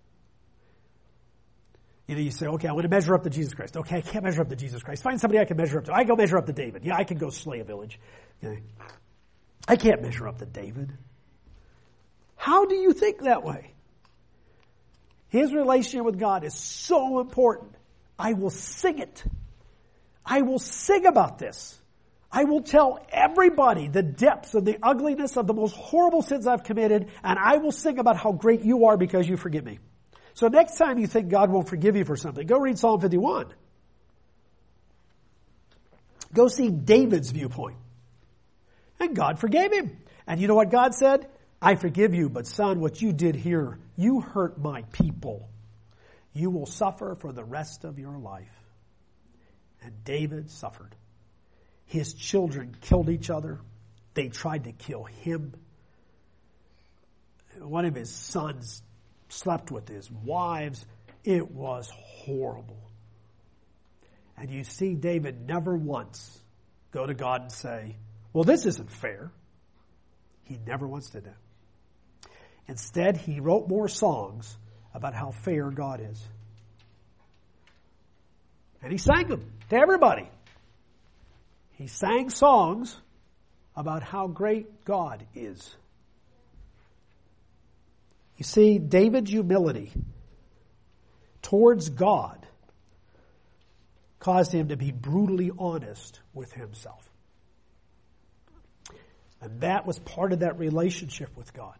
You say, okay, I want to measure up to Jesus Christ. Okay, I can't measure up to Jesus Christ. Find somebody I can measure up to. I go measure up to David. Yeah, I can go slay a village. Okay. I can't measure up to David. How do you think that way? His relationship with God is so important. I will sing it. I will sing about this. I will tell everybody the depths of the ugliness of the most horrible sins I've committed, and I will sing about how great you are because you forgive me. So next time you think God won't forgive you for something, go read Psalm 51. Go see David's viewpoint. And God forgave him. And you know what God said? I forgive you, but son, what you did here, you hurt my people. You will suffer for the rest of your life. And David suffered. His children killed each other. They tried to kill him. One of his sons slept with his wives. It was horrible. And you see David never once go to God and say, well, this isn't fair. He never once did that. Instead, he wrote more songs about how fair God is. And he sang them to everybody. He sang songs about how great God is. You see, David's humility towards God caused him to be brutally honest with himself. And that was part of that relationship with God.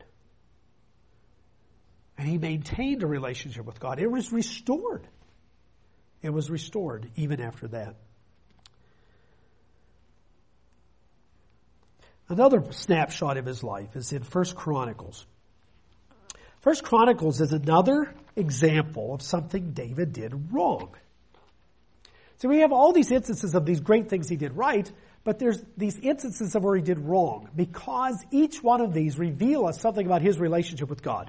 And he maintained a relationship with God. It was restored. It was restored even after that. Another snapshot of his life is in 1 Chronicles. 1 Chronicles is another example of something David did wrong. So we have all these instances of these great things he did right, but there's these instances of where he did wrong, because each one of these reveal us something about his relationship with God.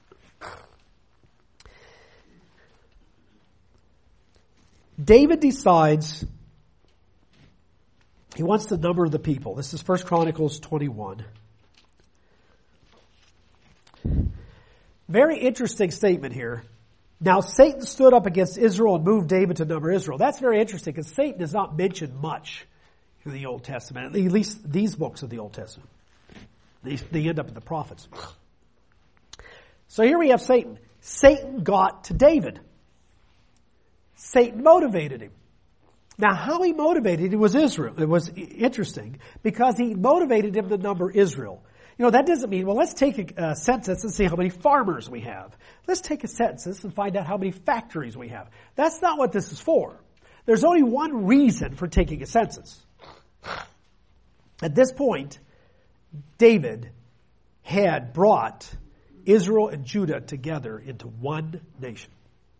David decides he wants to number the people. This is 1 Chronicles 21. Very interesting statement here. Now Satan stood up against Israel and moved David to number Israel. That's very interesting because Satan is not mentioned much in the Old Testament, at least these books of the Old Testament. They end up in the prophets. So here we have Satan. Satan got to David. Satan motivated him. Now how he motivated him was Israel. It was interesting because he motivated him to number Israel. That doesn't mean, well, let's take a census and see how many farmers we have. Let's take a census and find out how many factories we have. That's not what this is for. There's only one reason for taking a census. At this point, David had brought Israel and Judah together into one nation.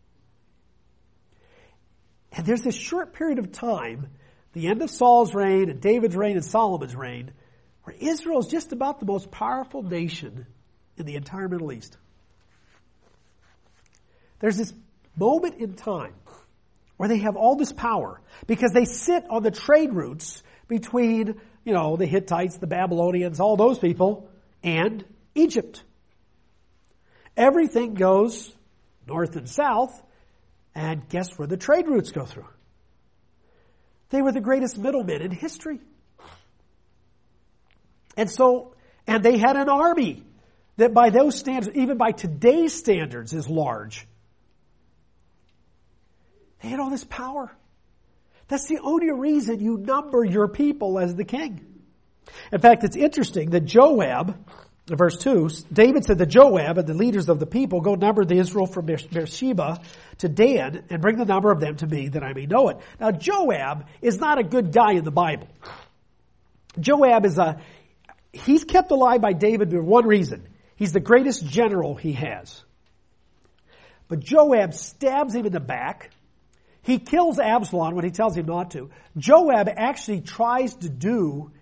And there's this short period of time, the end of Saul's reign and David's reign and Solomon's reign, where Israel is just about the most powerful nation in the entire Middle East. There's this moment in time where they have all this power because they sit on the trade routes between, the Hittites, the Babylonians, all those people, and Egypt. Everything goes north and south, and guess where the trade routes go through? They were the greatest middlemen in history. And they had an army that by those standards, even by today's standards, is large. They had all this power. That's the only reason you number your people as the king. In fact, it's interesting that Joab, in verse 2, David said that Joab and the leaders of the people go number the Israel from Beersheba to Dan and bring the number of them to me that I may know it. Now, Joab is not a good guy in the Bible. Joab he's kept alive by David for one reason. He's the greatest general he has. But Joab stabs him in the back. He kills Absalom when he tells him not to. Joab actually tries to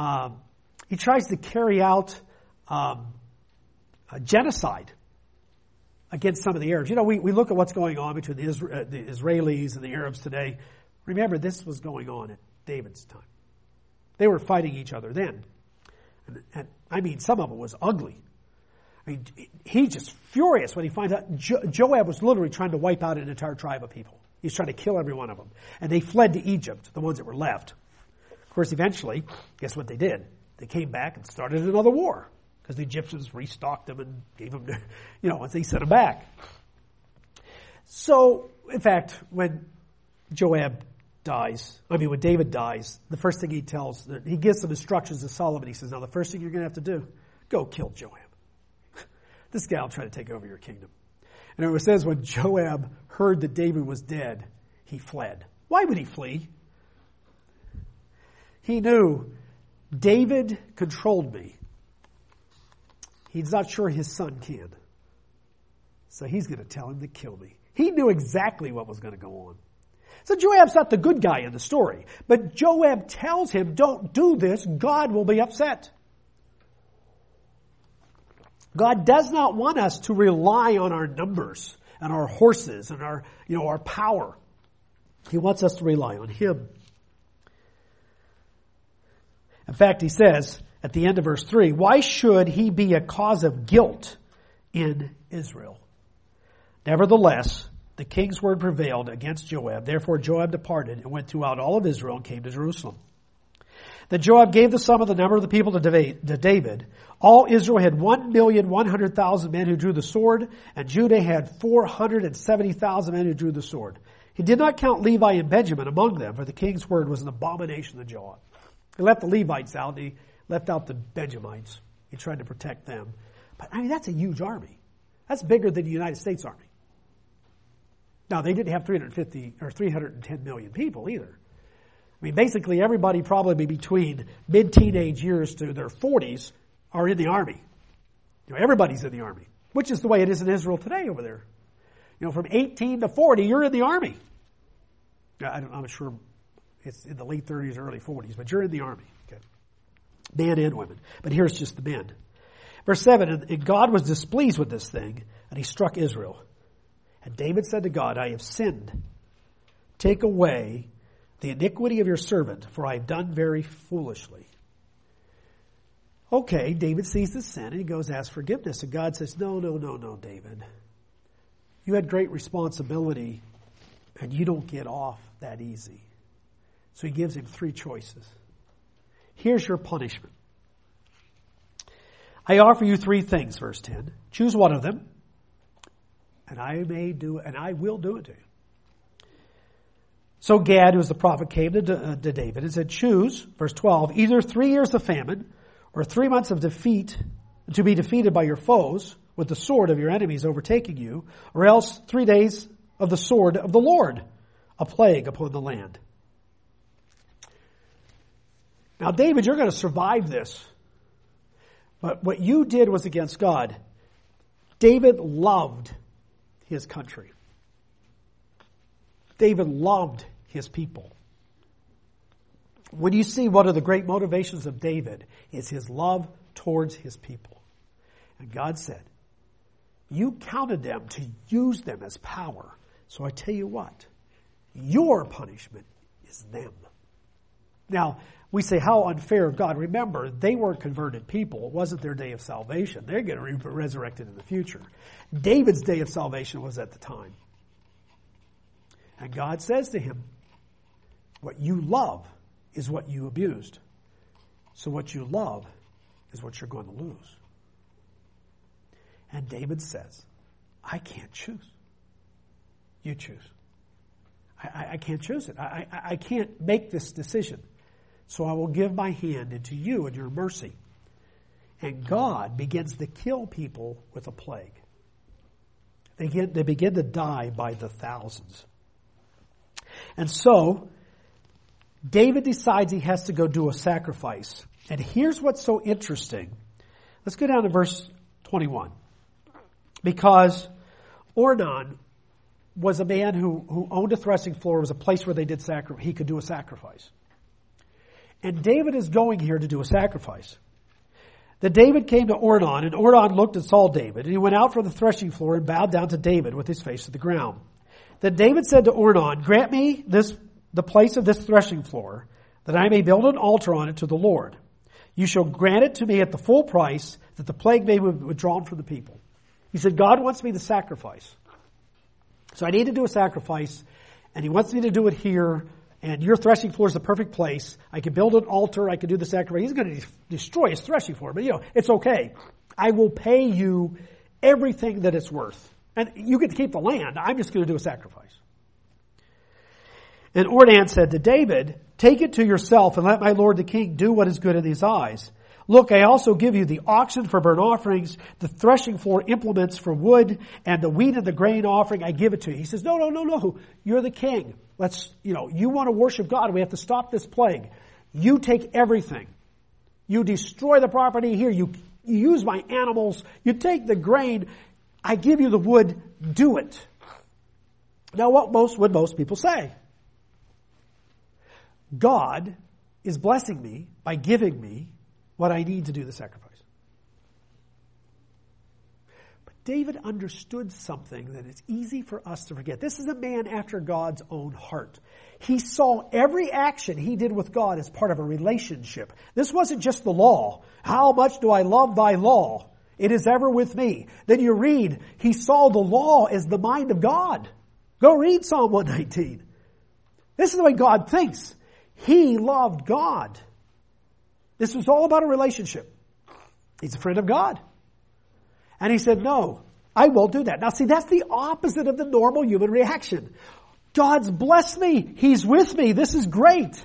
carry out a genocide against some of the Arabs. You know, we look at what's going on between the Israelis and the Arabs today. Remember, this was going on at David's time. They were fighting each other then. And I mean, some of it was ugly. I mean, he's just furious when he finds out Joab was literally trying to wipe out an entire tribe of people. He's trying to kill every one of them. And they fled to Egypt, the ones that were left. Of course, eventually, guess what they did? They came back and started another war because the Egyptians restocked them and gave them, once they sent them back. So, in fact, when David dies, the first thing he gives some instructions to Solomon. He says, now the first thing you're going to have to do, go kill Joab. This guy will try to take over your kingdom. And it says when Joab heard that David was dead, he fled. Why would he flee? He knew David controlled me. He's not sure his son can. So he's going to tell him to kill me. He knew exactly what was going to go on. So Joab's not the good guy in the story. But Joab tells him, don't do this. God will be upset. God does not want us to rely on our numbers and our horses and our power. He wants us to rely on Him. In fact, he says at the end of verse 3, why should he be a cause of guilt in Israel? Nevertheless, the king's word prevailed against Joab. Therefore Joab departed and went throughout all of Israel and came to Jerusalem. Then Joab gave the sum of the number of the people to David. All Israel had 1,100,000 men who drew the sword, and Judah had 470,000 men who drew the sword. He did not count Levi and Benjamin among them, for the king's word was an abomination to Joab. He left the Levites out, and he left out the Benjamites. He tried to protect them. But that's a huge army. That's bigger than the United States Army. Now, they didn't have 310 million people either. Basically everybody probably between mid-teenage years to their 40s are in the army. Everybody's in the army, which is the way it is in Israel today over there. From 18 to 40, you're in the army. I'm sure it's in the late 30s or early 40s, but you're in the army. Okay. Men and women. But here's just the men. Verse 7, and God was displeased with this thing, and He struck Israel. And David said to God, I have sinned. Take away the iniquity of your servant, for I have done very foolishly. Okay, David sees the sin and he goes, ask forgiveness. And God says, no, David. You had great responsibility and you don't get off that easy. So He gives him 3 choices. Here's your punishment. I offer you 3 things, verse 10. Choose one of them, and I will do it to you. So Gad, who was the prophet, came to David and said, choose, verse 12, either 3 years of famine or 3 months of defeat, to be defeated by your foes with the sword of your enemies overtaking you, or else 3 days of the sword of the Lord, a plague upon the land. Now, David, you're going to survive this. But what you did was against God. David loved his country. David loved his people. When you see one of the great motivations of David is his love towards his people. And God said, you counted them to use them as power. So I tell you what, your punishment is them. Now, we say, how unfair of God. Remember, they weren't converted people. It wasn't their day of salvation. They're going to be resurrected in the future. David's day of salvation was at the time. And God says to him, what you love is what you abused. So what you love is what you're going to lose. And David says, I can't choose. You choose. I can't choose it. I can't make this decision. So I will give my hand into you and your mercy. And God begins to kill people with a plague. They begin to die by the thousands. And so, David decides he has to go do a sacrifice. And here's what's so interesting. Let's go down to verse 21. Because Ornan was a man who owned a threshing floor. It was a place where they did he could do a sacrifice. And David is going here to do a sacrifice. Then David came to Ornan, and Ornan looked and saw David. And he went out from the threshing floor and bowed down to David with his face to the ground. Then David said to Ornan, grant me the place of this threshing floor, that I may build an altar on it to the Lord. You shall grant it to me at the full price, that the plague may be withdrawn from the people. He said, God wants me to sacrifice. So I need to do a sacrifice, and he wants me to do it here. And your threshing floor is the perfect place. I can build an altar. I can do the sacrifice. He's going to destroy his threshing floor. But, it's okay. I will pay you everything that it's worth. And you get to keep the land. I'm just going to do a sacrifice. And Ornan said to David, take it to yourself and let my lord the king do what is good in his eyes. Look, I also give you the oxen for burnt offerings, the threshing floor implements for wood, and the wheat and the grain offering. I give it to you. He says, no. You're the king. You want to worship God. We have to stop this plague. You take everything. You destroy the property here. You use my animals. You take the grain. I give you the wood. Do it. Now, what would most people say? God is blessing me by giving me what I need to do the sacrifice. But David understood something that is easy for us to forget. This is a man after God's own heart. He saw every action he did with God as part of a relationship. This wasn't just the law. How much do I love thy law? It is ever with me. Then you read, he saw the law as the mind of God. Go read Psalm 119. This is the way God thinks. He loved God. This was all about a relationship. He's a friend of God. And he said, no, I won't do that. Now see, that's the opposite of the normal human reaction. God's blessed me. He's with me. This is great.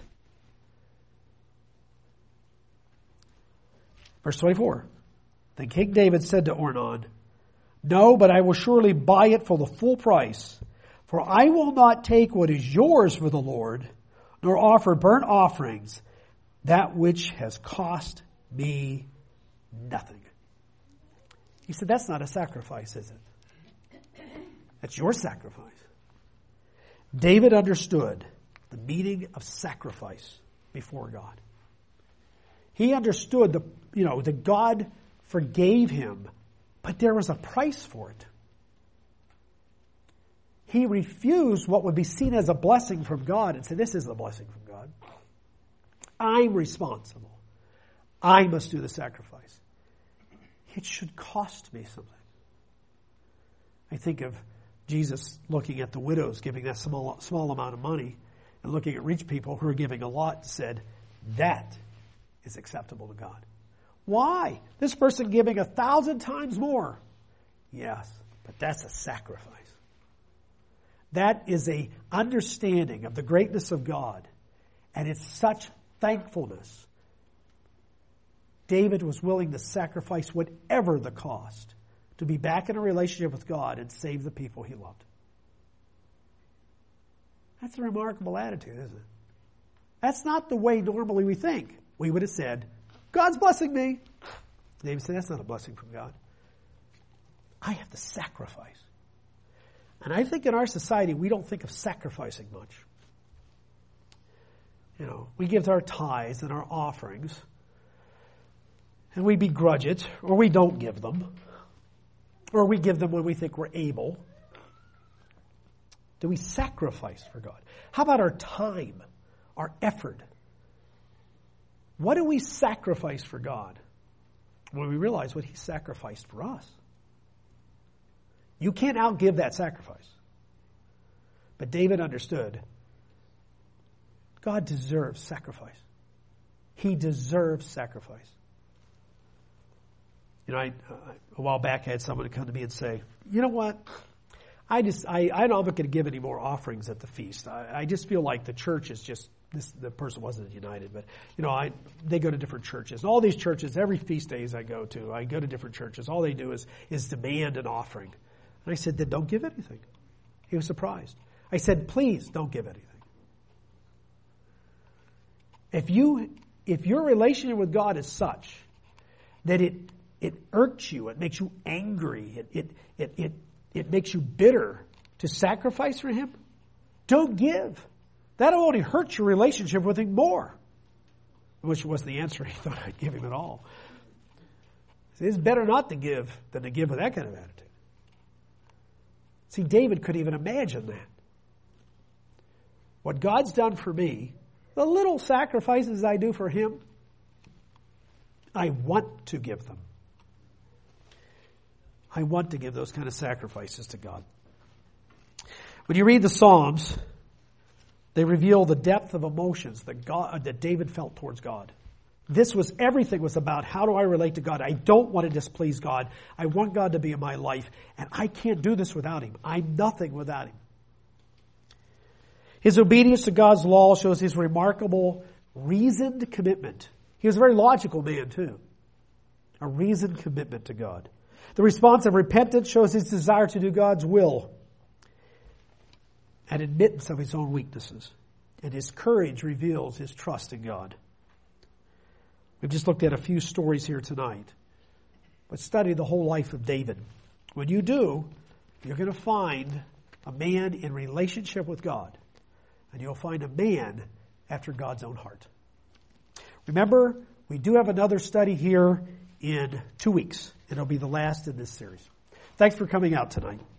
Verse 24. Then King David said to Ornan, no, but I will surely buy it for the full price. For I will not take what is yours for the Lord, nor offer burnt offerings, that which has cost me nothing. He said, that's not a sacrifice, is it? That's your sacrifice. David understood the meaning of sacrifice before God. He understood that God forgave him, but there was a price for it. He refused what would be seen as a blessing from God and said, this is a blessing from God. I'm responsible. I must do the sacrifice. It should cost me something. I think of Jesus looking at the widows giving that small amount of money and looking at rich people who are giving a lot and said, that is acceptable to God. Why? This person giving 1,000 times more. Yes, but that's a sacrifice. That is a understanding of the greatness of God. And it's such thankfulness. David was willing to sacrifice whatever the cost to be back in a relationship with God and save the people he loved. That's a remarkable attitude, isn't it? That's not the way normally we think. We would have said, God's blessing me. David said, that's not a blessing from God. I have to sacrifice. And I think in our society, we don't think of sacrificing much. We give our tithes and our offerings, and we begrudge it, or we don't give them, or we give them when we think we're able. Do we sacrifice for God? How about our time, our effort? What do we sacrifice for God when we realize what he sacrificed for us? You can't outgive that sacrifice. But David understood God deserves sacrifice. He deserves sacrifice. A while back I had someone come to me and say, you know what? I'm not going to give any more offerings at the feast. I just feel like the church is just, the person wasn't united, but, they go to different churches. And all these churches, every feast days I go to different churches. All they do is demand an offering. And I said, then don't give anything. He was surprised. I said, please don't give anything. If your relationship with God is such that it irks you, it makes you angry, it makes you bitter to sacrifice for Him, don't give. That'll only hurt your relationship with Him more. Which was the answer. He thought I'd give Him at all. It's better not to give than to give with that kind of attitude. See, David couldn't even imagine that. What God's done for me, the little sacrifices I do for Him, I want to give them. I want to give those kind of sacrifices to God. When you read the Psalms, they reveal the depth of emotions that David felt towards God. Everything was about, how do I relate to God? I don't want to displease God. I want God to be in my life, and I can't do this without Him. I'm nothing without Him. His obedience to God's law shows his remarkable reasoned commitment. He was a very logical man too. A reasoned commitment to God. The response of repentance shows his desire to do God's will. An admittance of his own weaknesses. And his courage reveals his trust in God. We've just looked at a few stories here tonight. But study the whole life of David. When you do, you're going to find a man in relationship with God. And you'll find a man after God's own heart. Remember, we do have another study here in 2 weeks. And it'll be the last in this series. Thanks for coming out tonight.